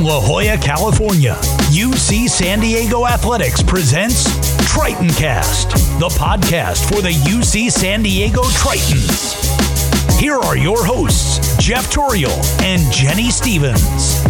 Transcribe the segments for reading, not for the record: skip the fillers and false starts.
La Jolla, California, UC San Diego Athletics presents TritonCast, the podcast for the UC San Diego Tritons. Here are your hosts, Jeff Toriel and Jenny Stevens.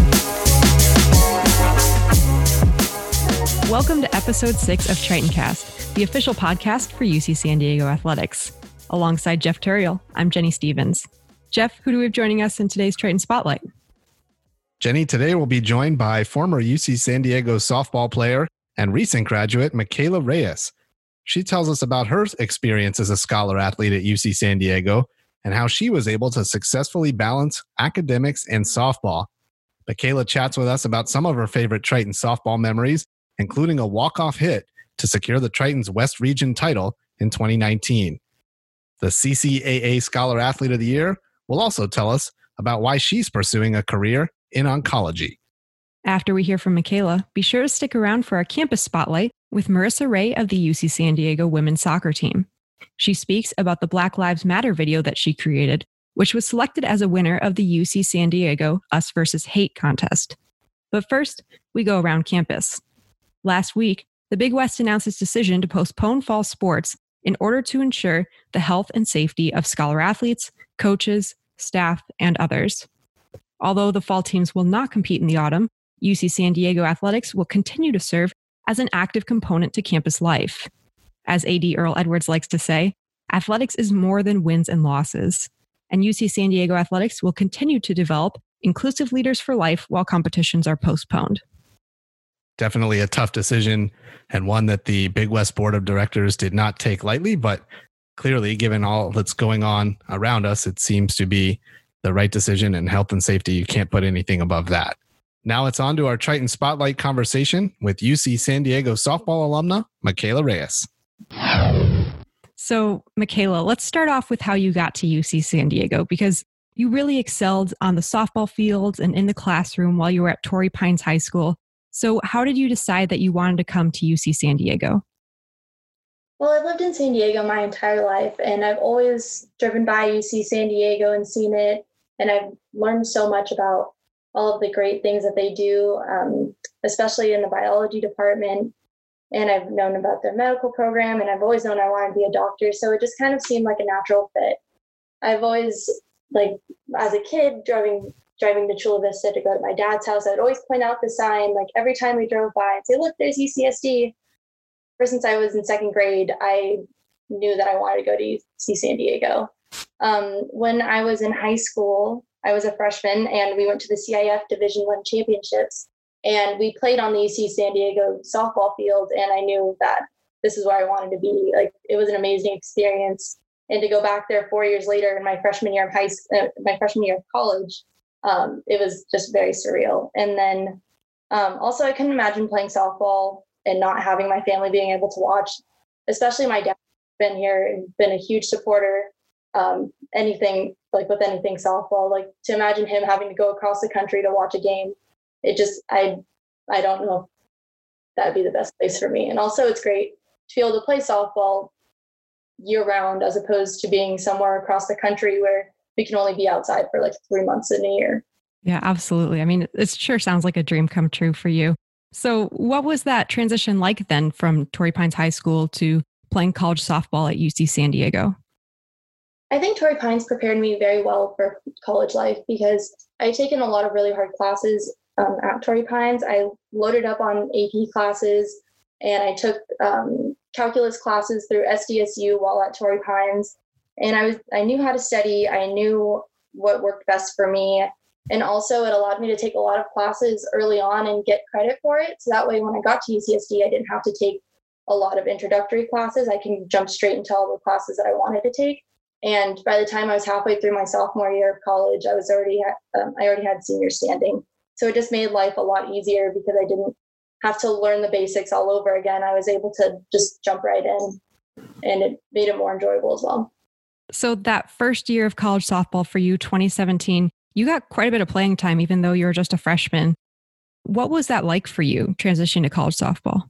Welcome to episode 6 of TritonCast, the official podcast for UC San Diego Athletics. Alongside Jeff Toriel, I'm Jenny Stevens. Jeff, who do we have joining us in today's Triton Spotlight? Jenny, today we'll be joined by former UC San Diego softball player and recent graduate, Michaela Reyes. She tells us about her experience as a scholar athlete at UC San Diego and how she was able to successfully balance academics and softball. Michaela chats with us about some of her favorite Triton softball memories, including a walk-off hit to secure the Tritons West Region title in 2019. The CCAA Scholar Athlete of the Year will also tell us about why she's pursuing a career in oncology. After we hear from Michaela, be sure to stick around for our campus spotlight with Marissa Ray of the UC San Diego women's soccer team. She speaks about the Black Lives Matter video that she created, which was selected as a winner of the UC San Diego Us versus Hate contest. But first, we go around campus. Last week, the Big West announced its decision to postpone fall sports in order to ensure the health and safety of scholar athletes, coaches, staff, and others. Although the fall teams will not compete in the autumn, UC San Diego Athletics will continue to serve as an active component to campus life. As AD Earl Edwards likes to say, athletics is more than wins and losses, and UC San Diego Athletics will continue to develop inclusive leaders for life while competitions are postponed. Definitely a tough decision and one that the Big West Board of Directors did not take lightly, but clearly, given all that's going on around us, it seems to be the right decision, and health and safety, you can't put anything above that. Now it's on to our Triton Spotlight conversation with UC San Diego softball alumna, Michaela Reyes. So, Michaela, let's start off with how you got to UC San Diego, because you really excelled on the softball fields and in the classroom while you were at Torrey Pines High School. So how did you decide that you wanted to come to UC San Diego? Well, I've lived in San Diego my entire life, and I've always driven by UC San Diego and seen it, and I've learned so much about all of the great things that they do, especially in the biology department, and I've known about their medical program, and I've always known I wanted to be a doctor, so it just kind of seemed like a natural fit. I've always, as a kid, driving to Chula Vista to go to my dad's house, I would always point out the sign, every time we drove by, I'd say, look, there's UCSD. Ever since I was in second grade, I knew that I wanted to go to UC San Diego. When I was in high school, I was a freshman, and we went to the CIF Division I championships, and we played on the UC San Diego softball field, and I knew that this is where I wanted to be. It was an amazing experience, and to go back there 4 years later in my freshman year of college, it was just very surreal. And then also, I couldn't imagine playing softball and not having my family being able to watch, especially my dad been here and been a huge supporter. Anything softball, to imagine him having to go across the country to watch a game, I don't know if that'd be the best place for me. And also it's great to be able to play softball year round, as opposed to being somewhere across the country where we can only be outside for 3 months in a year. Yeah, absolutely. I mean, it sure sounds like a dream come true for you. So what was that transition like then from Torrey Pines High School to playing college softball at UC San Diego? I think Torrey Pines prepared me very well for college life because I'd taken a lot of really hard classes at Torrey Pines. I loaded up on AP classes, and I took calculus classes through SDSU while at Torrey Pines. And I knew how to study. I knew what worked best for me. And also it allowed me to take a lot of classes early on and get credit for it. So that way, when I got to UCSD, I didn't have to take a lot of introductory classes. I can jump straight into all the classes that I wanted to take. And by the time I was halfway through my sophomore year of college, I already had senior standing. So it just made life a lot easier because I didn't have to learn the basics all over again. I was able to just jump right in, and it made it more enjoyable as well. So that first year of college softball for you, 2017, you got quite a bit of playing time, even though you were just a freshman. What was that like for you, transitioning to college softball?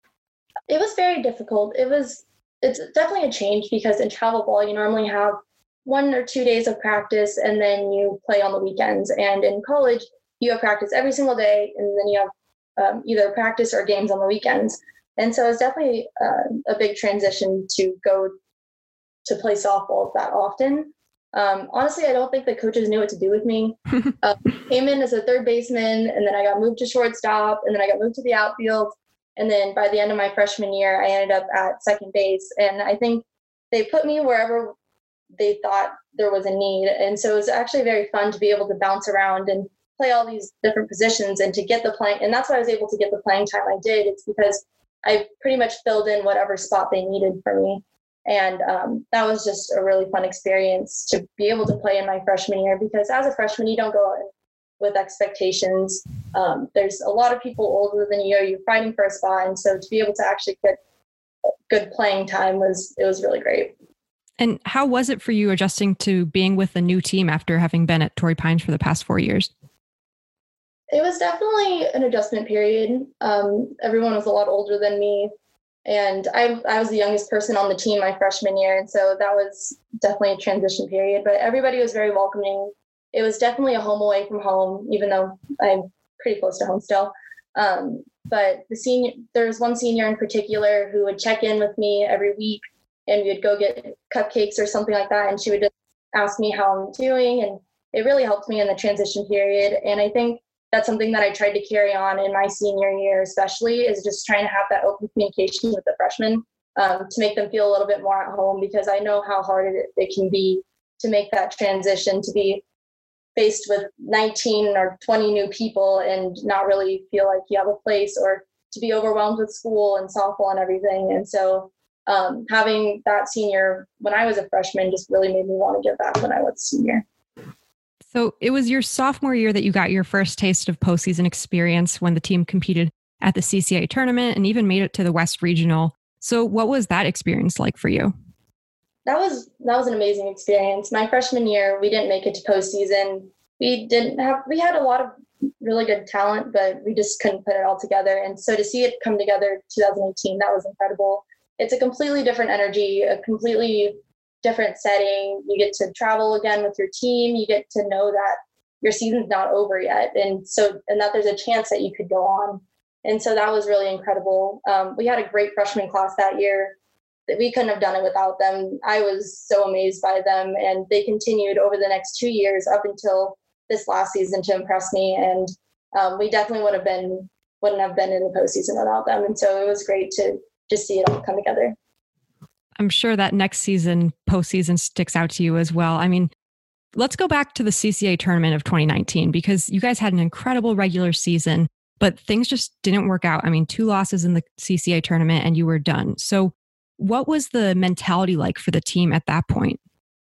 It was very difficult. It's definitely a change because in travel ball, you normally have 1 or 2 days of practice and then you play on the weekends. And in college, you have practice every single day, and then you have either practice or games on the weekends. And so it's definitely a big transition to go to play softball that often. Honestly, I don't think the coaches knew what to do with me. Came in as a third baseman, and then I got moved to shortstop, and then I got moved to the outfield. And then by the end of my freshman year, I ended up at second base. And I think they put me wherever they thought there was a need. And so it was actually very fun to be able to bounce around and play all these different positions and to get the playing. And that's why I was able to get the playing time I did. It's because I pretty much filled in whatever spot they needed for me. And that was just a really fun experience to be able to play in my freshman year, because as a freshman, you don't go in with expectations. There's a lot of people older than you. You're fighting for a spot. And so to be able to actually get good playing time was really great. And how was it for you adjusting to being with a new team after having been at Torrey Pines for the past 4 years? It was definitely an adjustment period. Everyone was a lot older than me. And I was the youngest person on the team my freshman year. And so that was definitely a transition period. But everybody was very welcoming. It was definitely a home away from home, even though I'm pretty close to home still. But there was one senior in particular who would check in with me every week, and we would go get cupcakes or something like that. And she would just ask me how I'm doing. And it really helped me in the transition period. And I think that's something that I tried to carry on in my senior year, especially, is just trying to have that open communication with the freshmen to make them feel a little bit more at home, because I know how hard it can be to make that transition, to be faced with 19 or 20 new people and not really feel like you have a place, or to be overwhelmed with school and softball and everything. And so having that senior when I was a freshman just really made me want to give back when I was a senior. So it was your sophomore year that you got your first taste of postseason experience when the team competed at the CCA tournament and even made it to the West Regional. So what was that experience like for you? That was an amazing experience. My freshman year, we didn't make it to postseason. We had a lot of really good talent, but we just couldn't put it all together. And so to see it come together 2018, that was incredible. It's a completely different energy, a completely different setting. You get to travel again with your team. You get to know that your season's not over yet. And that there's a chance that you could go on. And so that was really incredible. We had a great freshman class that year. That we couldn't have done it without them. I was so amazed by them, and they continued over the next 2 years up until this last season to impress me. And we definitely wouldn't have been in the postseason without them. And so it was great to just see it all come together. I'm sure that next season, postseason, sticks out to you as well. I mean, let's go back to the CCA tournament of 2019, because you guys had an incredible regular season, but things just didn't work out. I mean, 2 losses in the CCA tournament and you were done. So what was the mentality like for the team at that point?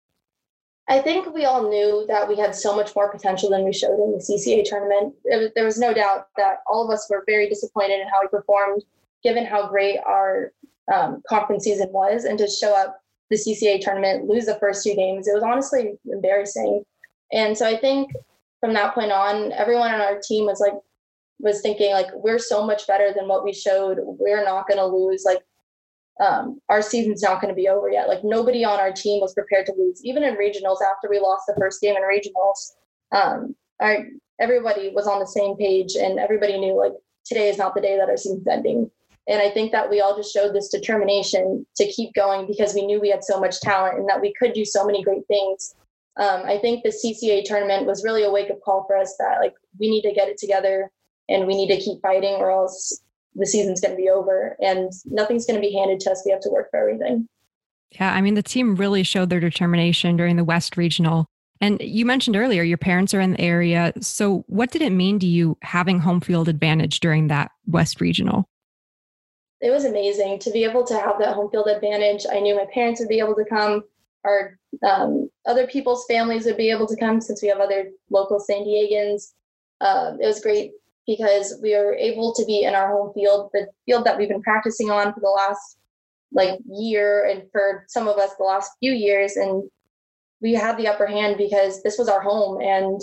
I think we all knew that we had so much more potential than we showed in the CCA tournament. There was no doubt that all of us were very disappointed in how we performed, given how great our conference season was. And to show up the CCA tournament, lose the first 2 games, it was honestly embarrassing. And so I think from that point on, everyone on our team was thinking, like, we're so much better than what we showed. We're not going to lose. Like, our season's not going to be over yet. Like, nobody on our team was prepared to lose. Even in regionals, after we lost the first game in regionals, everybody was on the same page, and everybody knew, like, today is not the day that our season's ending. And I think that we all just showed this determination to keep going, because we knew we had so much talent and that we could do so many great things. I think the CCA tournament was really a wake-up call for us that, like, we need to get it together and we need to keep fighting, or else the season's going to be over and nothing's going to be handed to us. We have to work for everything. Yeah, I mean, the team really showed their determination during the West Regional. And you mentioned earlier, your parents are in the area. So what did it mean to you having home field advantage during that West Regional? It was amazing to be able to have that home field advantage. I knew my parents would be able to come. Our other people's families would be able to come, since we have other local San Diegans. It was great because we were able to be in our home field, the field that we've been practicing on for the last year, and for some of us the last few years. And we had the upper hand because this was our home, and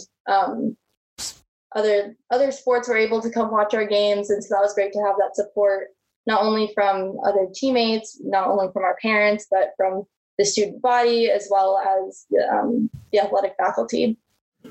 other sports were able to come watch our games. And so that was great to have that support, not only from other teammates, not only from our parents, but from the student body, as well as the athletic faculty.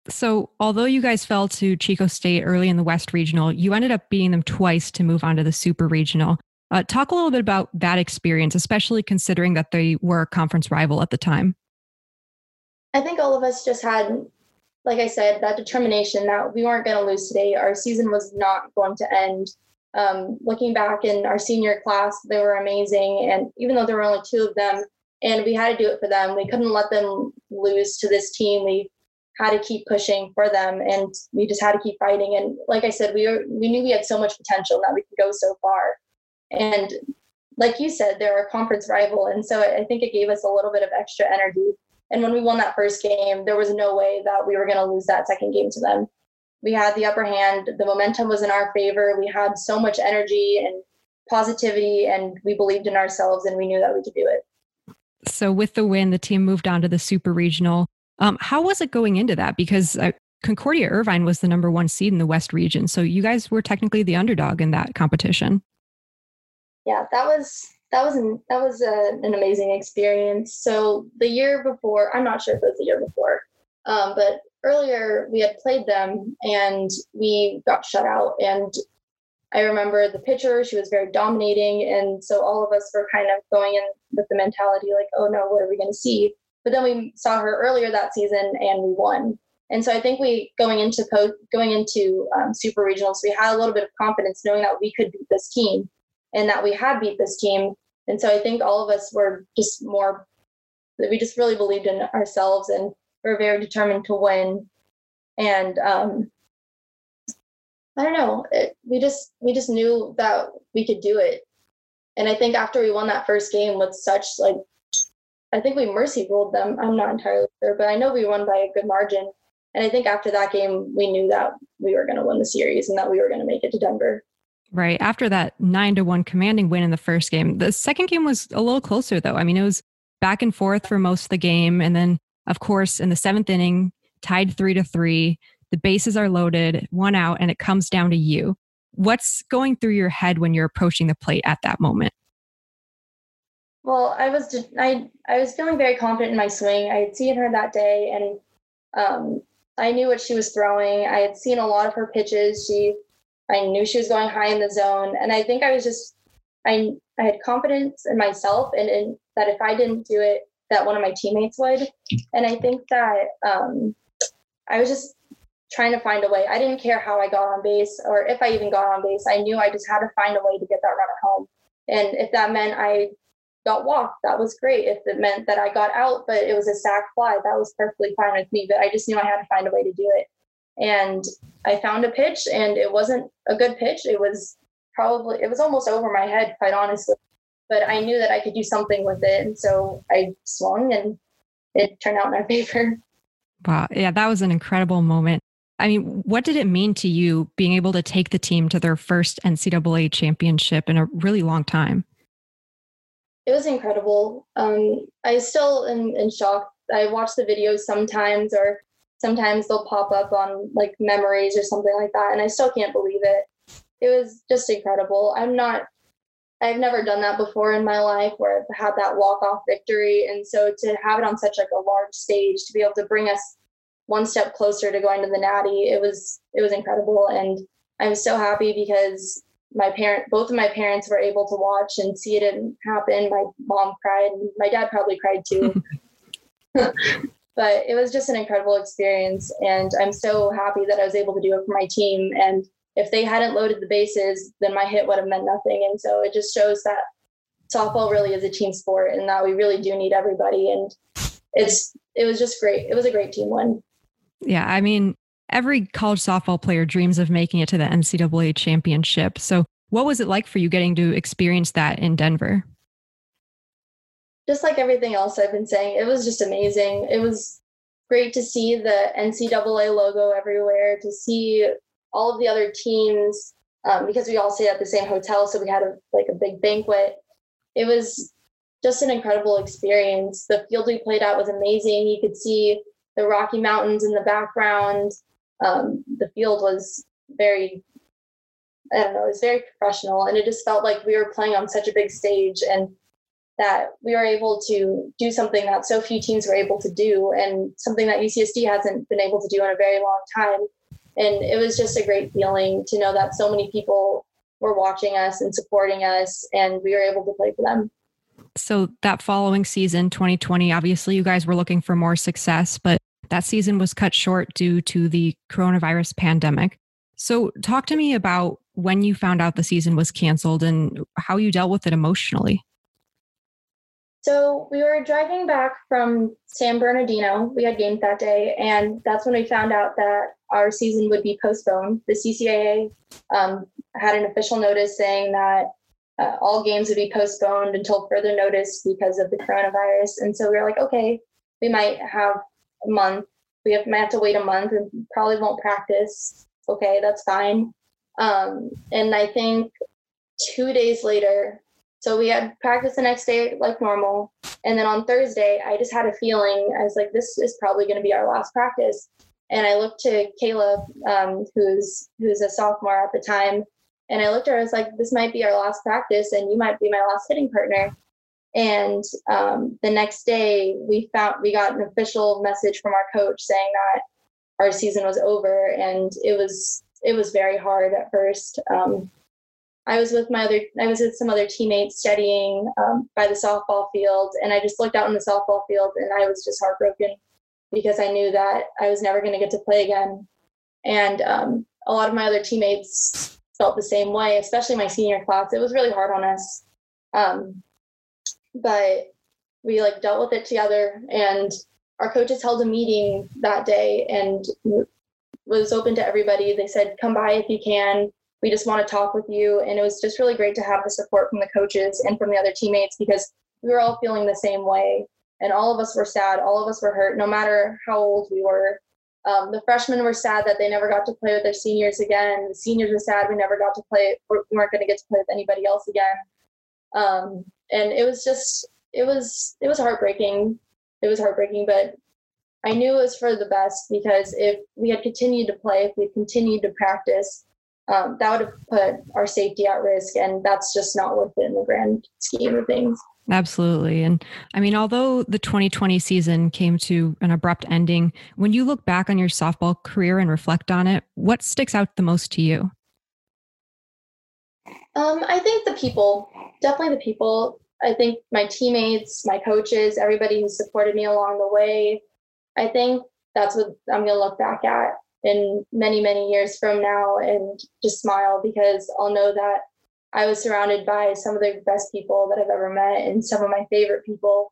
So although you guys fell to Chico State early in the West Regional, you ended up beating them twice to move on to the Super Regional. Talk a little bit about that experience, especially considering that they were a conference rival at the time. I think all of us just had, like I said, that determination that we weren't going to lose today. Our season was not going to end. Looking back in our senior class, they were amazing. And even though there were only two of them and we had to do it for them, we couldn't let them lose to this team. We had to keep pushing for them and we just had to keep fighting. And like I said, we knew we had so much potential that we could go so far. And like you said, they were a conference rival. And so I think it gave us a little bit of extra energy. And when we won that first game, there was no way that we were going to lose that second game to them. We had the upper hand. The momentum was in our favor. We had so much energy and positivity, and we believed in ourselves, and we knew that we could do it. So with the win, the team moved on to the Super Regional. How was it going into that? Because Concordia Irvine was the number 1 seed in the West region. So you guys were technically the underdog in that competition. Yeah, that was an amazing experience. So the year before, I'm not sure if it was the year before, but earlier we had played them and we got shut out. And I remember the pitcher, she was very dominating. And so all of us were kind of going in with the mentality like, oh no, what are we going to see? But then we saw her earlier that season and we won. And so I think going into Super Regionals, we had a little bit of confidence knowing that we could beat this team and that we had beat this team. And so I think all of us were we just really believed in ourselves and were very determined to win. And I don't know, we just knew that we could do it. And I think after we won that first game with such I think we mercy ruled them. I'm not entirely sure, but I know we won by a good margin. And I think after that game, we knew that we were going to win the series and that we were going to make it to Denver. Right. After that 9-1 commanding win in the first game, the second game was a little closer, though. I mean, it was back and forth for most of the game. And then, of course, in the 7th inning, tied 3-3, the bases are loaded, 1 out, and it comes down to you. What's going through your head when you're approaching the plate at that moment? Well, I was feeling very confident in my swing. I had seen her that day, and I knew what she was throwing. I had seen a lot of her pitches. I knew she was going high in the zone, and I think I had confidence in myself, and in that if I didn't do it, that one of my teammates would. And I think that I was just trying to find a way. I didn't care how I got on base or if I even got on base. I knew I just had to find a way to get that runner home. And if that meant I got walked, that was great. If it meant that I got out, but it was a sac fly, that was perfectly fine with me. But I just knew I had to find a way to do it. And I found a pitch, and it wasn't a good pitch. It was almost over my head, quite honestly. But I knew that I could do something with it. And so I swung, and it turned out in our favor. Wow. Yeah, that was an incredible moment. I mean, what did it mean to you being able to take the team to their first NCAA championship in a really long time? It was incredible. I still am in shock. I watch the videos sometimes, or sometimes they'll pop up on like memories or something like that, and I still can't believe it. It was just incredible. I've never done that before in my life where I've had that walk-off victory. And so to have it on such like a large stage, to be able to bring us one step closer to going to the Natty, it was incredible. And I'm so happy because both of my parents were able to watch and see it happen. My mom cried, and my dad probably cried too. But it was just an incredible experience. And I'm so happy that I was able to do it for my team. And if they hadn't loaded the bases, then my hit would have meant nothing. And so it just shows that softball really is a team sport and that we really do need everybody. And it was just great. It was a great team win. Yeah. I mean, every college softball player dreams of making it to the NCAA championship. So what was it like for you getting to experience that in Denver? Just like everything else I've been saying, it was just amazing. It was great to see the NCAA logo everywhere, to see all of the other teams, because we all stayed at the same hotel. So we had a big banquet. It was just an incredible experience. The field we played at was amazing. You could see the Rocky Mountains in the background. The field was very professional, and it just felt like we were playing on such a big stage. And that we were able to do something that so few teams were able to do, and something that UCSD hasn't been able to do in a very long time. And it was just a great feeling to know that so many people were watching us and supporting us, and we were able to play for them. So that following season, 2020, obviously you guys were looking for more success, but that season was cut short due to the coronavirus pandemic. So talk to me about when you found out the season was canceled and how you dealt with it emotionally. So we were driving back from San Bernardino. We had games that day, and that's when we found out that our season would be postponed. The CCAA had an official notice saying that all games would be postponed until further notice because of the coronavirus. And so we were like, okay, we might have a month. Might have to wait a month and probably won't practice. Okay, that's fine. And I think 2 days later, so we had practice the next day like normal. And then on Thursday, I just had a feeling, I was like, this is probably going to be our last practice. And I looked to Kayla, who's a sophomore at the time. And I looked at her, I was like, this might be our last practice and you might be my last hitting partner. And the next day we got an official message from our coach saying that our season was over. And it was very hard at first. I was with some other teammates studying by the softball field, and I just looked out in the softball field and I was just heartbroken because I knew that I was never going to get to play again. And a lot of my other teammates felt the same way, especially my senior class. It was really hard on us. But we dealt with it together, and our coaches held a meeting that day and was open to everybody. They said, come by if you can. We just want to talk with you. And it was just really great to have the support from the coaches and from the other teammates because we were all feeling the same way. And all of us were sad. All of us were hurt, no matter how old we were. The freshmen were sad that they never got to play with their seniors again. The seniors were sad we never got to play. We weren't going to get to play with anybody else again. And it was heartbreaking. It was heartbreaking, but I knew it was for the best because if we had continued to play, if we continued to practice, that would have put our safety at risk, and that's just not worth it in the grand scheme of things. Absolutely. And I mean, although the 2020 season came to an abrupt ending, when you look back on your softball career and reflect on it, what sticks out the most to you? I think definitely the people. I think my teammates, my coaches, everybody who supported me along the way. I think that's what I'm going to look back at in many, many years from now and just smile because I'll know that I was surrounded by some of the best people that I've ever met and some of my favorite people.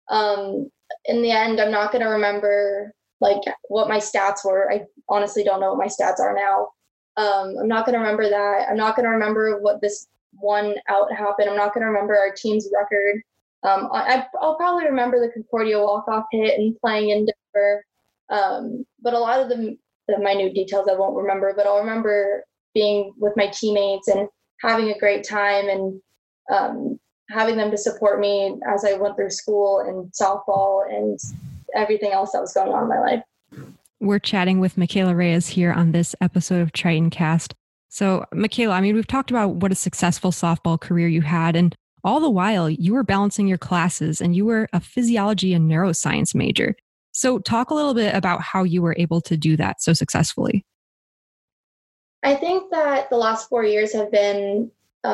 In the end, I'm not going to remember what my stats were. I honestly don't know what my stats are now. I'm not going to remember that. I'm not going to remember what this one out happened. I'm not going to remember our team's record. I'll probably remember the Concordia walk-off hit and playing in Denver. But a lot of the minute details I won't remember, but I'll remember being with my teammates and having a great time and having them to support me as I went through school and softball and everything else that was going on in my life. We're chatting with Michaela Reyes here on this episode of Triton Cast. So Michaela, I mean, we've talked about what a successful softball career you had, and all the while you were balancing your classes and you were a physiology and neuroscience major. So talk a little bit about how you were able to do that so successfully. I think that the last 4 years have been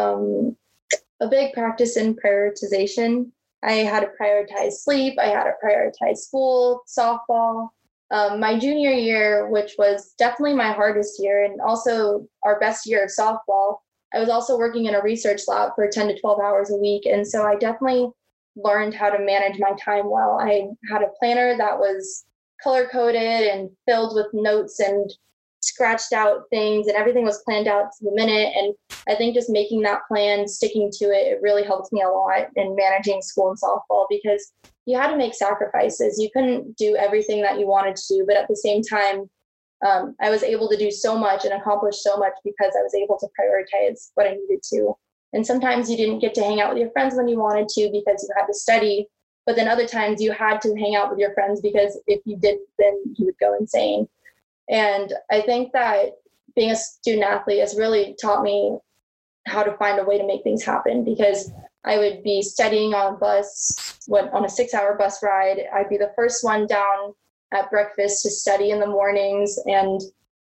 a big practice in prioritization. I had to prioritize sleep. I had to prioritize school, softball. My junior year, which was definitely my hardest year and also our best year of softball, I was also working in a research lab for 10 to 12 hours a week. And so I definitely learned how to manage my time well. I had a planner that was color-coded and filled with notes and scratched out things, and everything was planned out to the minute. And I think just making that plan, sticking to it, it really helped me a lot in managing school and softball because you had to make sacrifices. You couldn't do everything that you wanted to do, but at the same time, I was able to do so much and accomplish so much because I was able to prioritize what I needed to. And sometimes you didn't get to hang out with your friends when you wanted to because you had to study. But then other times you had to hang out with your friends because if you didn't, then you would go insane. And I think that being a student athlete has really taught me how to find a way to make things happen because I would be studying on a bus, on a 6-hour bus ride. I'd be the first one down at breakfast to study in the mornings. And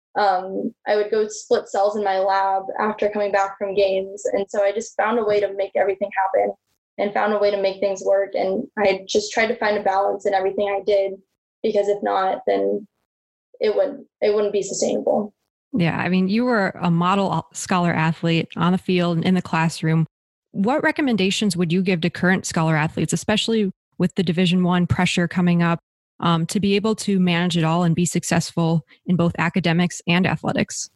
I would go split cells in my lab after coming back from games. And so I just found a way to make everything happen and found a way to make things work. And I just tried to find a balance in everything I did, because if not, then it wouldn't be sustainable. Yeah. I mean, you were a model scholar athlete on the field and in the classroom. What recommendations would you give to current scholar athletes, especially with the Division I pressure coming up, to be able to manage it all and be successful in both academics and athletics?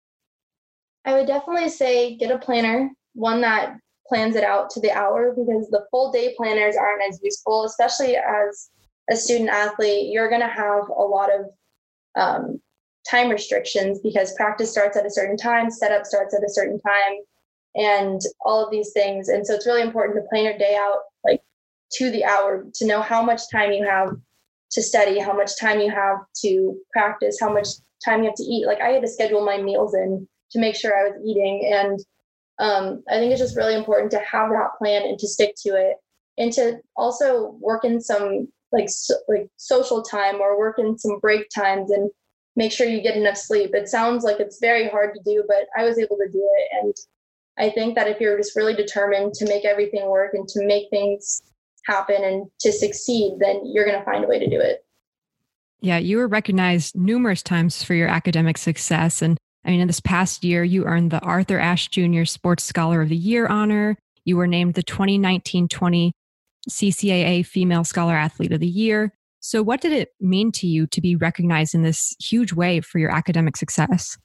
I would definitely say get a planner, one that plans it out to the hour, because the full day planners aren't as useful, especially as a student athlete. You're going to have a lot of time restrictions because practice starts at a certain time, setup starts at a certain time, and all of these things. And so it's really important to plan your day out like to the hour, to know how much time you have to study, how much time you have to practice, how much time you have to eat. Like I had to schedule my meals in to make sure I was eating. And I think it's just really important to have that plan and to stick to it, and to also work in some like social time or work in some break times and make sure you get enough sleep. It sounds like it's very hard to do, but I was able to do it. And I think that if you're just really determined to make everything work and to make things happen and to succeed, then you're going to find a way to do it. Yeah, you were recognized numerous times for your academic success. And I mean, in this past year, you earned the Arthur Ashe Jr. Sports Scholar of the Year honor. You were named the 2019-20 CCAA Female Scholar Athlete of the Year. So what did it mean to you to be recognized in this huge way for your academic success?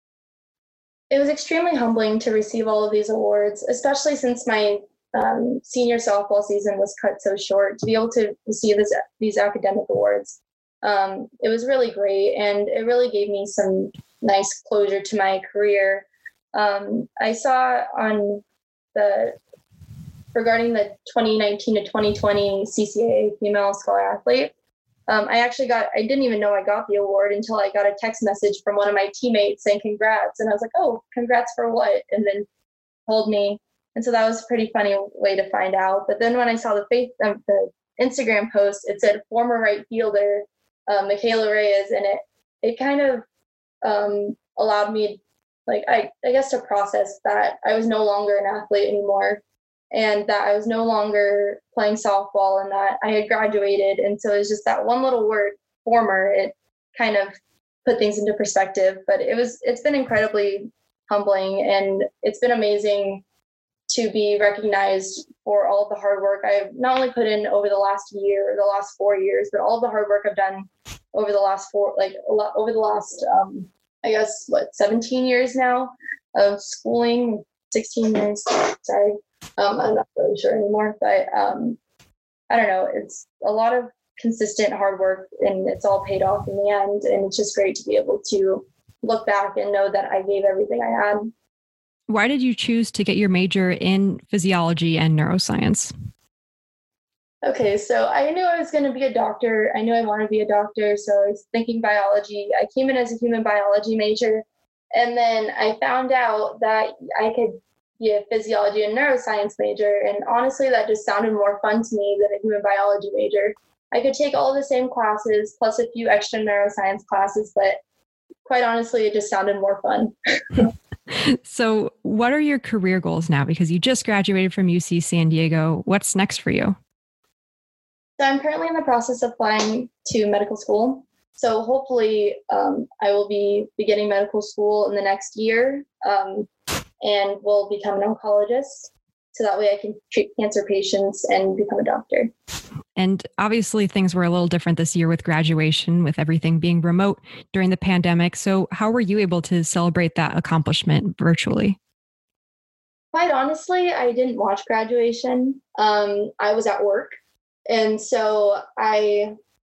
It was extremely humbling to receive all of these awards, especially since my senior softball season was cut so short. To be able to receive these academic awards, it was really great, and it really gave me some nice closure to my career. I saw on regarding the 2019 to 2020 CCAA Female Scholar Athlete, I didn't even know I got the award until I got a text message from one of my teammates saying congrats. And I was like, oh, congrats for what? And then told me. And so that was a pretty funny way to find out. But then when I saw the Instagram post, it said former right fielder, Michaela Reyes. And it kind of allowed me, like, I guess, to process that I was no longer an athlete anymore, and that I was no longer playing softball, and that I had graduated. And so it's just that one little word, former, it kind of put things into perspective. But it's been incredibly humbling, and it's been amazing to be recognized for all of the hard work I've not only put in over the last year or the last 4 years, but all the hard work I've done over the last 17 years now of schooling, 16 years, sorry. I'm not really sure anymore, but I don't know. It's a lot of consistent hard work, and it's all paid off in the end. And it's just great to be able to look back and know that I gave everything I had. Why did you choose to get your major in physiology and neuroscience? Okay, so I knew I was going to be a doctor. I knew I wanted to be a doctor, so I was thinking biology. I came in as a human biology major, and then I found out that I could be a physiology and neuroscience major, and honestly, that just sounded more fun to me than a human biology major. I could take all the same classes, plus a few extra neuroscience classes, but quite honestly, it just sounded more fun. So what are your career goals now? Because you just graduated from UC San Diego. What's next for you? So I'm currently in the process of applying to medical school. So hopefully I will be beginning medical school in the next year and will become an oncologist. So that way I can treat cancer patients and become a doctor. And obviously things were a little different this year with graduation, with everything being remote during the pandemic. So how were you able to celebrate that accomplishment virtually? Quite honestly, I didn't watch graduation. I was at work. And so I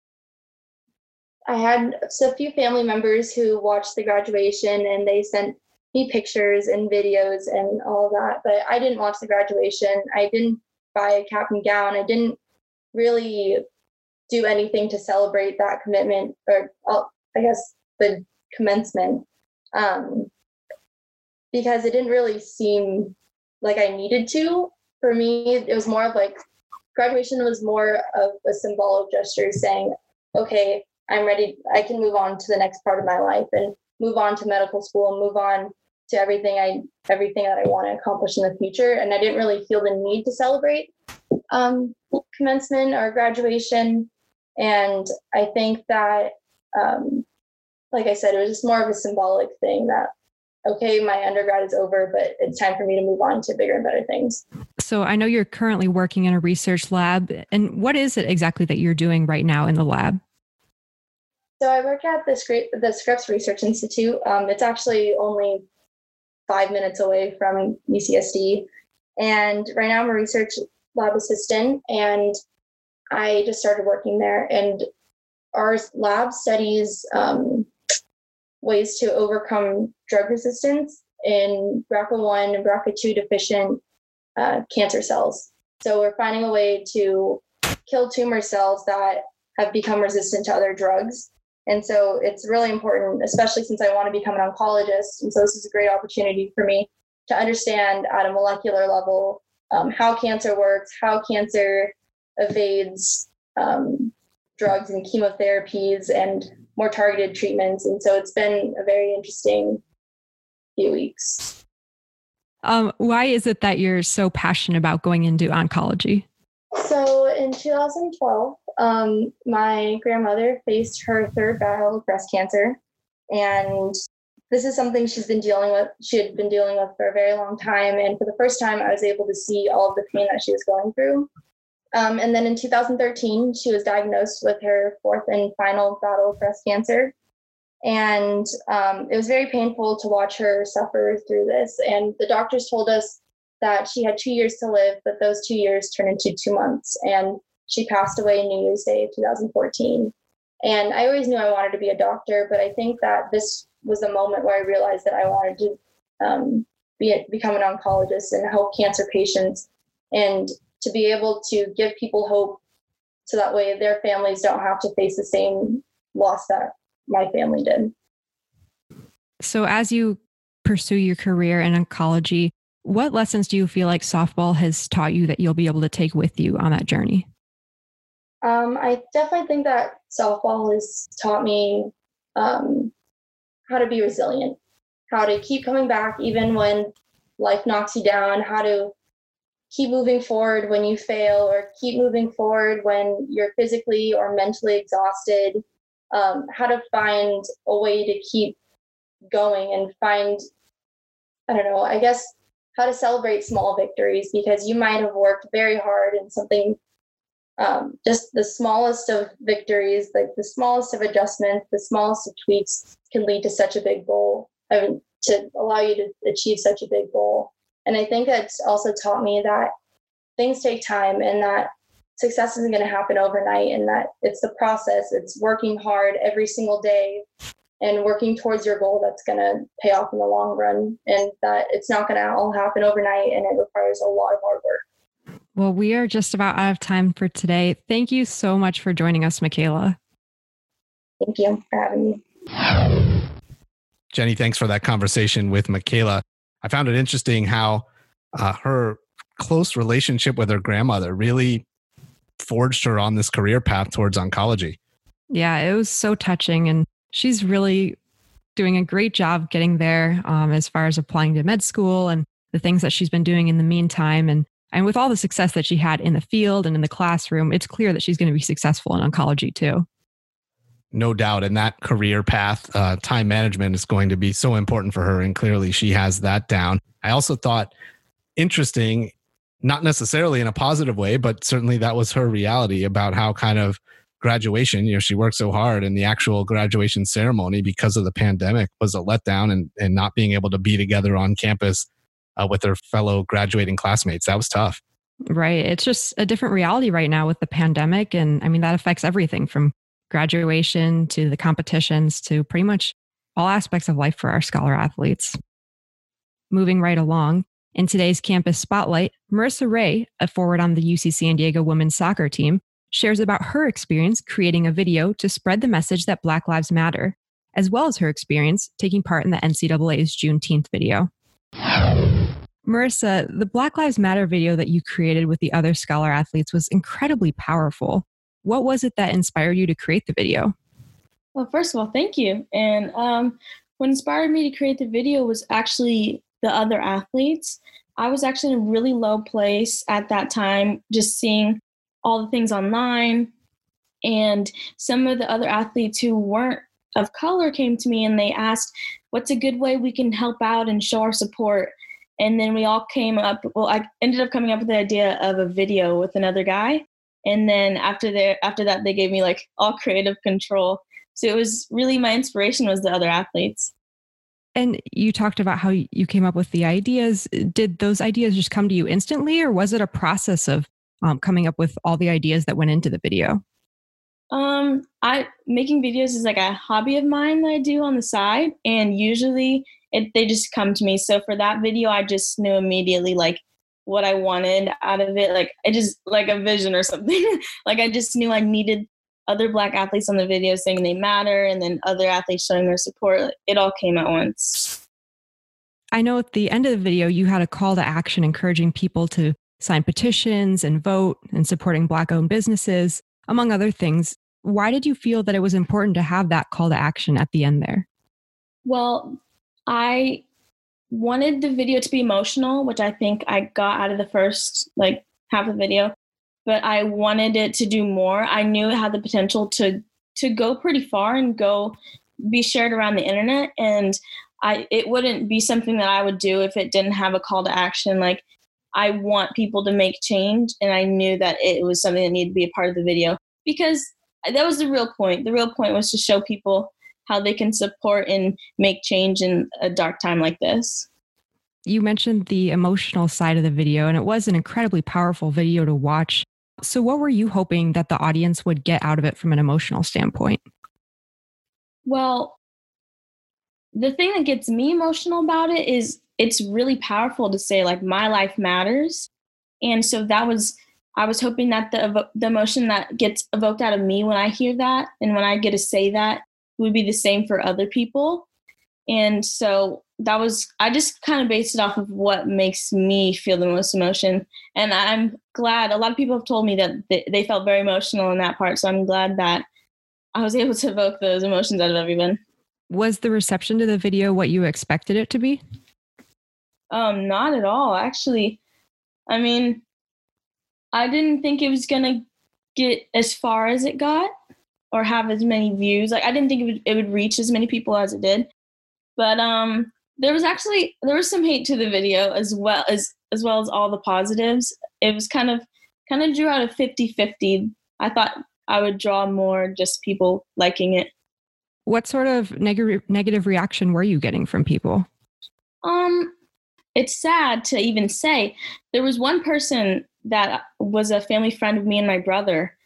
had a few family members who watched the graduation, and they sent me pictures and videos and all that, but I didn't watch the graduation. I didn't buy a cap and gown. I didn't really do anything to celebrate that commitment, or I guess the commencement, because it didn't really seem like I needed to for me, it was more of like graduation was more of a symbolic gesture saying, okay, I'm ready. I can move on to the next part of my life and move on to medical school and move on to everything that I want to accomplish in the future. And I didn't really feel the need to celebrate commencement or graduation. And I think that, like I said, it was just more of a symbolic thing that, okay, my undergrad is over, but it's time for me to move on to bigger and better things. So I know you're currently working in a research lab. And what is it exactly that you're doing right now in the lab? So I work at the Scripps Research Institute. It's actually only 5 minutes away from UCSD. And right now I'm a research lab assistant, and I just started working there. And our lab studies ways to overcome drug resistance in BRCA1 and BRCA2 deficient cancer cells. So we're finding a way to kill tumor cells that have become resistant to other drugs. And so it's really important, especially since I want to become an oncologist. And so this is a great opportunity for me to understand at a molecular level how cancer works, how cancer evades drugs and chemotherapies and more targeted treatments. And so it's been a very interesting few weeks. Why is it that you're so passionate about going into oncology? So in 2012, my grandmother faced her third battle of breast cancer. And this is something she had been dealing with for a very long time. And for the first time, I was able to see all of the pain that she was going through. And then in 2013, she was diagnosed with her fourth and final battle of breast cancer. And it was very painful to watch her suffer through this. And the doctors told us that she had 2 years to live, but those 2 years turned into 2 months. And she passed away New Year's Day of 2014. And I always knew I wanted to be a doctor, but I think that this was the moment where I realized that I wanted to become an oncologist and help cancer patients, and to be able to give people hope so that way their families don't have to face the same loss that my family did. So as you pursue your career in oncology, what lessons do you feel like softball has taught you that you'll be able to take with you on that journey? I definitely think that softball has taught me how to be resilient, how to keep coming back even when life knocks you down, how to keep moving forward when you fail, or keep moving forward when you're physically or mentally exhausted, how to find a way to keep going and find, I guess, how to celebrate small victories, because you might have worked very hard in something, just the smallest of victories, like the smallest of adjustments, the smallest of tweaks can lead to such a big goal, to allow you to achieve such a big goal. And I think that's also taught me that things take time, and that success isn't going to happen overnight, and that it's the process. It's working hard every single day and working towards your goal that's going to pay off in the long run, and that it's not going to all happen overnight, and it requires a lot of hard work. Well, we are just about out of time for today. Thank you so much for joining us, Michaela. Thank you for having me. Jenny, thanks for that conversation with Michaela. I found it interesting how her close relationship with her grandmother really forged her on this career path towards oncology. Yeah, it was so touching. And she's really doing a great job getting there as far as applying to med school and the things that she's been doing in the meantime. And with all the success that she had in the field and in the classroom, it's clear that she's going to be successful in oncology too. No doubt. And that career path, time management is going to be so important for her. And clearly she has that down. I also thought interesting, not necessarily in a positive way, but certainly that was her reality about how kind of graduation, she worked so hard, and the actual graduation ceremony because of the pandemic was a letdown, and not being able to be together on campus with her fellow graduating classmates. That was tough. Right. It's just a different reality right now with the pandemic. And that affects everything from graduation to the competitions to pretty much all aspects of life for our scholar athletes. Moving right along, in today's campus spotlight, Marissa Ray, a forward on the UC San Diego women's soccer team, shares about her experience creating a video to spread the message that Black Lives Matter, as well as her experience taking part in the NCAA's Juneteenth video. Marissa, the Black Lives Matter video that you created with the other scholar athletes was incredibly powerful. What was it that inspired you to create the video? Well, first of all, thank you. And what inspired me to create the video was actually the other athletes. I was actually in a really low place at that time, just seeing all the things online. And some of the other athletes who weren't of color came to me and they asked, what's a good way we can help out and show our support? And then we all came up, I ended up coming up with the idea of a video with another guy. And then after that, they gave me like all creative control. So it was really, my inspiration was the other athletes. And you talked about how you came up with the ideas. Did those ideas just come to you instantly, or was it a process of coming up with all the ideas that went into the video? Making videos is like a hobby of mine that I do on the side, and usually they just come to me. So for that video, I just knew immediately like what I wanted out of it. Like it just like a vision or something. Like I just knew I needed other Black athletes on the video saying they matter, and then other athletes showing their support. It all came at once. I know at the end of the video, you had a call to action encouraging people to sign petitions and vote and supporting Black-owned businesses, among other things. Why did you feel that it was important to have that call to action at the end there? Well, I wanted the video to be emotional, which I think I got out of the first half of the video, but I wanted it to do more. I knew it had the potential to go pretty far and be shared around the internet. And it wouldn't be something that I would do if it didn't have a call to action. Like I want people to make change. And I knew that it was something that needed to be a part of the video because that was the real point. The real point was to show people how they can support and make change in a dark time like this. You mentioned the emotional side of the video, and it was an incredibly powerful video to watch. So what were you hoping that the audience would get out of it from an emotional standpoint? Well, the thing that gets me emotional about it is it's really powerful to say like my life matters. And so I was hoping that the emotion that gets evoked out of me when I hear that and when I get to say that would be the same for other people. And so I just kind of based it off of what makes me feel the most emotion. And I'm glad a lot of people have told me that they felt very emotional in that part. So I'm glad that I was able to evoke those emotions out of everyone. Was the reception to the video what you expected it to be? Not at all, actually. I mean, I didn't think it was going to get as far as it got or have as many views. Like I didn't think it would reach as many people as it did. But there was some hate to the video as well as all the positives. It was kind of drew out a 50-50. I thought I would draw more just people liking it. What sort of negative reaction were you getting from people? It's sad to even say. There was one person that was a family friend of me and my brother.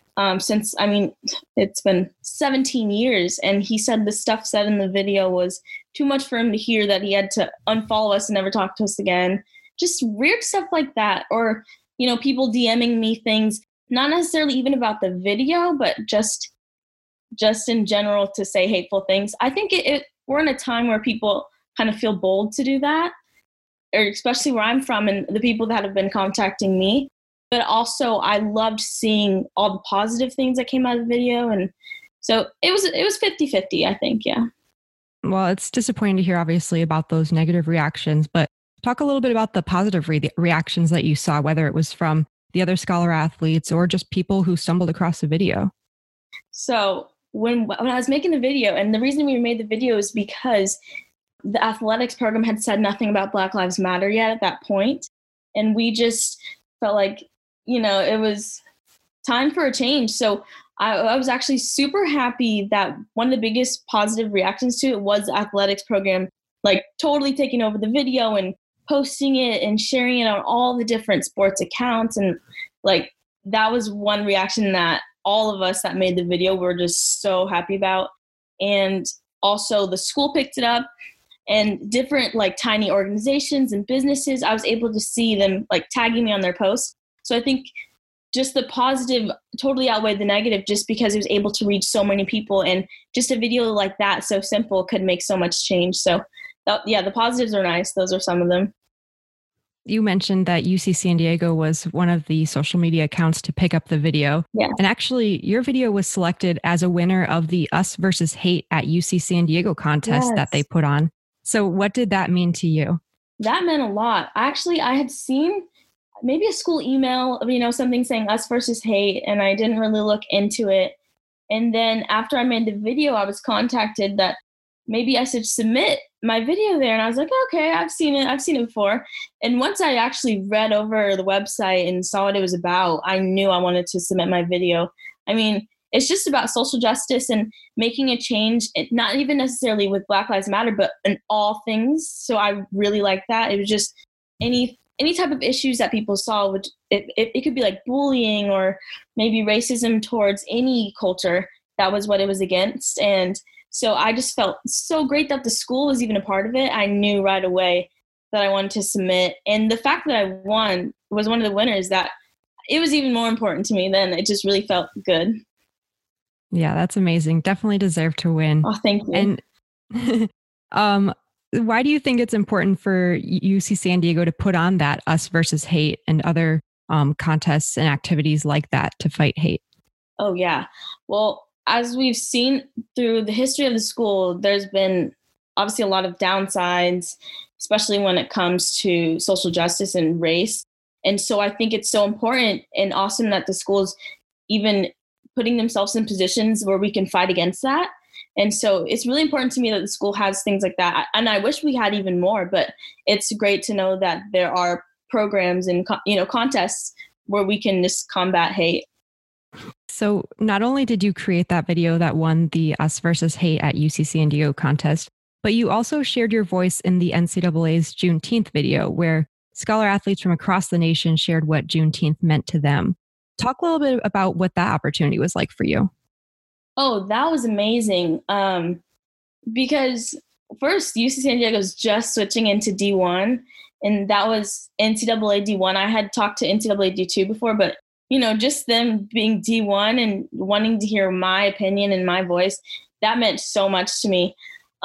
It's been 17 years, and he said the stuff said in the video was too much for him to hear, that he had to unfollow us and never talk to us again. Just weird stuff like that. Or, people DMing me things, not necessarily even about the video, but just in general to say hateful things. I think we're in a time where people kind of feel bold to do that, or especially where I'm from and the people that have been contacting me. But also I loved seeing all the positive things that came out of the video. And so it was 50-50, I think. Yeah. Well, it's disappointing to hear obviously about those negative reactions, but talk a little bit about the positive reactions that you saw, whether it was from the other scholar athletes or just people who stumbled across the video. So when I was making the video, and the reason we made the video is because the athletics program had said nothing about Black Lives Matter yet at that point. And we just felt like, it was time for a change. So I was actually super happy that one of the biggest positive reactions to it was the athletics program, like totally taking over the video and posting it and sharing it on all the different sports accounts. And like, that was one reaction that all of us that made the video were just so happy about. And also the school picked it up, and different like tiny organizations and businesses, I was able to see them like tagging me on their posts. So I think just the positive totally outweighed the negative, just because it was able to reach so many people, and just a video like that, so simple, could make so much change. So yeah, the positives are nice. Those are some of them. You mentioned that UC San Diego was one of the social media accounts to pick up the video. Yeah. And actually, your video was selected as a winner of the Us versus Hate at UC San Diego contest that they put on. So what did that mean to you? That meant a lot. Actually, I had seen maybe a school email, something saying Us versus Hate, and I didn't really look into it. And then after I made the video, I was contacted that maybe I should submit my video there. And I was like, okay, I've seen it before. And once I actually read over the website and saw what it was about, I knew I wanted to submit my video. I mean, it's just about social justice and making a change, not even necessarily with Black Lives Matter, but in all things. So I really like that. It was just any type of issues that people saw, which it could be like bullying or maybe racism towards any culture. That was what it was against. And so I just felt so great that the school was even a part of it. I knew right away that I wanted to submit. And the fact that I was one of the winners, that it was even more important to me then. It just really felt good. Yeah, that's amazing. Definitely deserve to win. Oh, thank you. And why do you think it's important for UC San Diego to put on that Us versus Hate and other contests and activities like that to fight hate? Oh, yeah. Well, as we've seen through the history of the school, there's been obviously a lot of downsides, especially when it comes to social justice and race. And so I think it's so important and awesome that the school's even putting themselves in positions where we can fight against that. And so it's really important to me that the school has things like that. And I wish we had even more, but it's great to know that there are programs and contests where we can just combat hate. So not only did you create that video that won the Us versus Hate at UC San Diego contest, but you also shared your voice in the NCAA's Juneteenth video, where scholar athletes from across the nation shared what Juneteenth meant to them. Talk a little bit about what that opportunity was like for you. Oh, that was amazing. Because first, UC San Diego is just switching into D1, and that was NCAA D1. I had talked to NCAA D2 before, but just them being D1 and wanting to hear my opinion and my voice, that meant so much to me.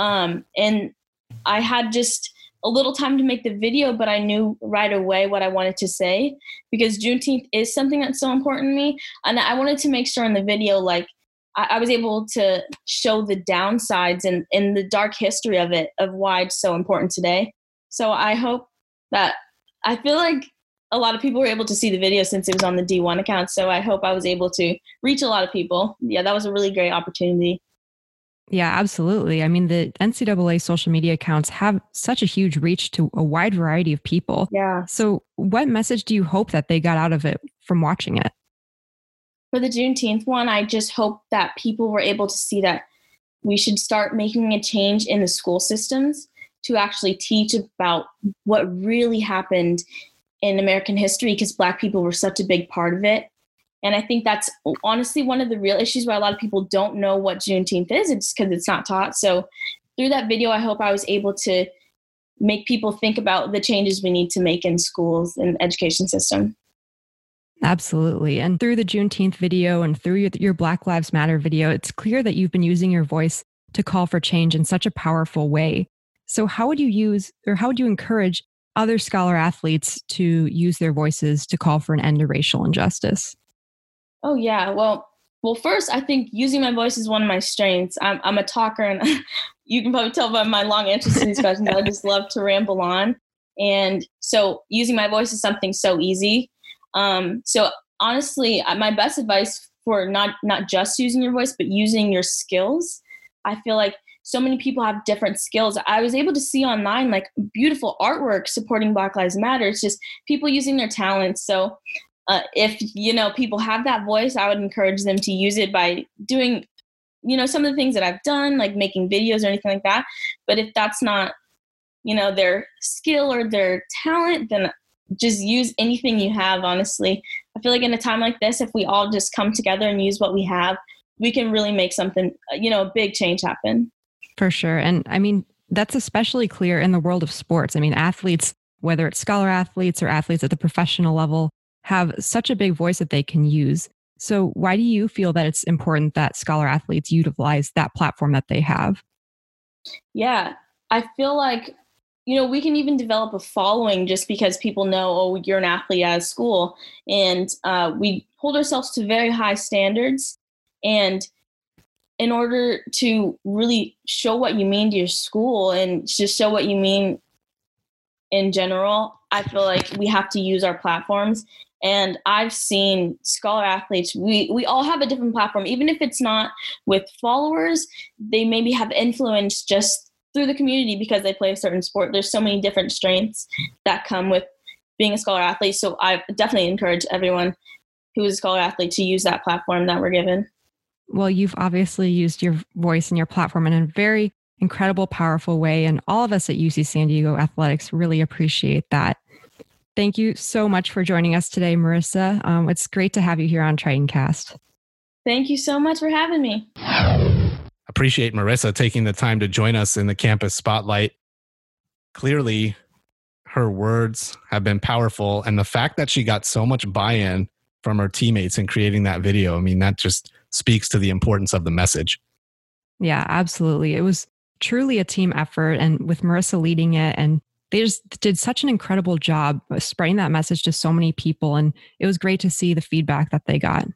And I had just a little time to make the video, but I knew right away what I wanted to say, because Juneteenth is something that's so important to me. And I wanted to make sure in the video, like, I was able to show the downsides and the dark history of it, of why it's so important today. So I hope that, I feel like a lot of people were able to see the video since it was on the D1 account. So I hope I was able to reach a lot of people. Yeah, that was a really great opportunity. Yeah, absolutely. I mean, the NCAA social media accounts have such a huge reach to a wide variety of people. Yeah. So what message do you hope that they got out of it from watching it? For the Juneteenth one, I just hope that people were able to see that we should start making a change in the school systems to actually teach about what really happened in American history, because Black people were such a big part of it. And I think that's honestly one of the real issues why a lot of people don't know what Juneteenth is. It's because it's not taught. So through that video, I hope I was able to make people think about the changes we need to make in schools and education system. Absolutely. And through the Juneteenth video and through your Black Lives Matter video, it's clear that you've been using your voice to call for change in such a powerful way. So how would you encourage other scholar athletes to use their voices to call for an end to racial injustice? Oh, yeah. Well, first, I think using my voice is one of my strengths. I'm a talker, and you can probably tell by my long answers to these questions, I just love to ramble on. And so using my voice is something so easy. So honestly, my best advice for not just using your voice, but using your skills. I feel like so many people have different skills. I was able to see online like beautiful artwork supporting Black Lives Matter. It's just people using their talents. So if, people have that voice, I would encourage them to use it by doing, some of the things that I've done, like making videos or anything like that. But if that's not, their skill or their talent, then just use anything you have, honestly. I feel like in a time like this, if we all just come together and use what we have, we can really make something, a big change happen. For sure. And I mean, that's especially clear in the world of sports. I mean, athletes, whether it's scholar athletes or athletes at the professional level, have such a big voice that they can use. So why do you feel that it's important that scholar athletes utilize that platform that they have? Yeah, I feel like we can even develop a following just because people know, oh, you're an athlete at a school. And we hold ourselves to very high standards. And in order to really show what you mean to your school and just show what you mean in general, I feel like we have to use our platforms. And I've seen scholar athletes, we all have a different platform. Even if it's not with followers, they maybe have influence just through the community because they play a certain sport. There's so many different strengths that come with being a scholar athlete. So I definitely encourage everyone who is a scholar athlete to use that platform that we're given. Well, you've obviously used your voice and your platform in a very incredible, powerful way. And all of us at UC San Diego Athletics really appreciate that. Thank you so much for joining us today, Marissa. It's great to have you here on TritonCast. Thank you so much for having me. Appreciate Marissa taking the time to join us in the campus spotlight. Clearly, her words have been powerful. And the fact that she got so much buy-in from her teammates in creating that video, I mean, that just speaks to the importance of the message. Yeah, absolutely. It was truly a team effort, and with Marissa leading it, and they just did such an incredible job of spreading that message to so many people. And it was great to see the feedback that they got.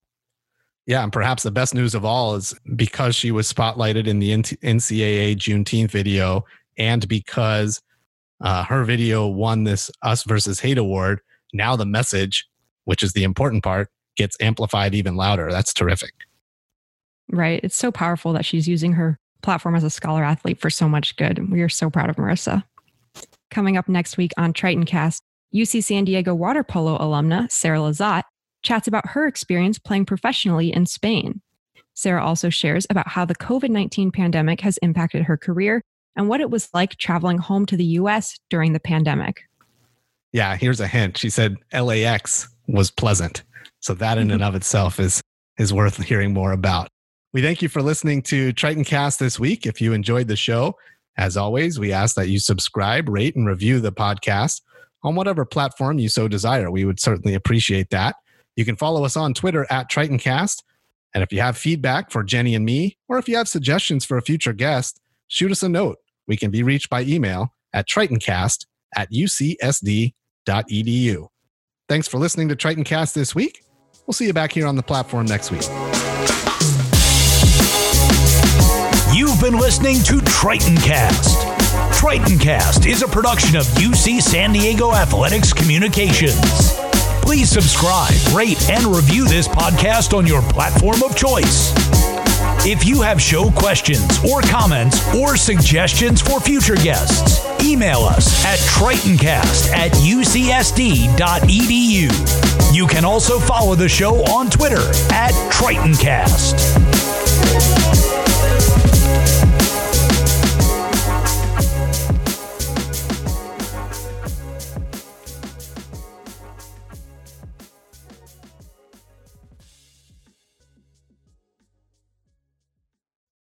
Yeah, and perhaps the best news of all is because she was spotlighted in the NCAA Juneteenth video, and because her video won this Us versus Hate award, now the message, which is the important part, gets amplified even louder. That's terrific. Right. It's so powerful that she's using her platform as a scholar athlete for so much good. We are so proud of Marissa. Coming up next week on TritonCast, UC San Diego water polo alumna Sarah Lazat chats about her experience playing professionally in Spain. Sarah also shares about how the COVID-19 pandemic has impacted her career and what it was like traveling home to the US during the pandemic. Yeah, here's a hint. She said LAX was pleasant. So that in and of itself is worth hearing more about. We thank you for listening to TritonCast this week. If you enjoyed the show, as always, we ask that you subscribe, rate, and review the podcast on whatever platform you so desire. We would certainly appreciate that. You can follow us on Twitter at TritonCast. And if you have feedback for Jenny and me, or if you have suggestions for a future guest, shoot us a note. We can be reached by email at tritoncast@ucsd.edu. Thanks for listening to TritonCast this week. We'll see you back here on the platform next week. You've been listening to TritonCast. TritonCast is a production of UC San Diego Athletics Communications. Please subscribe, rate, and review this podcast on your platform of choice. If you have show questions or comments or suggestions for future guests, email us at tritoncast@ucsd.edu. You can also follow the show on Twitter at TritonCast.